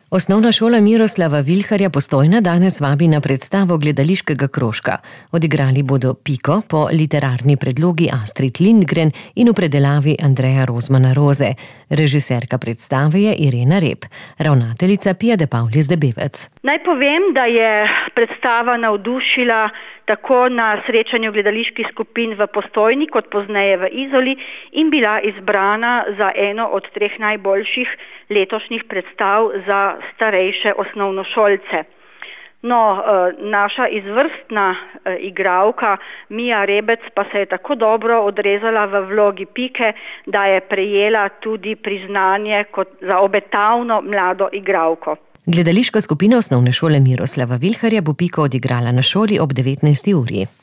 Osnovna šola Miroslava Vilharja Postojna danes vabi na predstavo gledališkega krožka. Odigrali bodo Piko po literarni predlogi Astrid Lindgren in v predelavi Andreja Rozmana Roze. Režiserka predstave je Irena Rep, ravnateljica Pia de Paulis de Bevec. Naj povem, da je predstava navdušila tako na srečanju gledaliških skupin v Postojni kot pozneje v Izoli in bila izbrana za eno od 3 najboljših letošnjih predstav za starejše osnovnošolce. No, naša izvrstna igralka Mija Rebec pa se je tako dobro odrezala v vlogi Pike, da je prejela tudi priznanje kot za obetavno mlado igralko. Gledališka skupina Osnovne šole Miroslava Vilharja bo Piko odigrala na šoli ob 19. uri.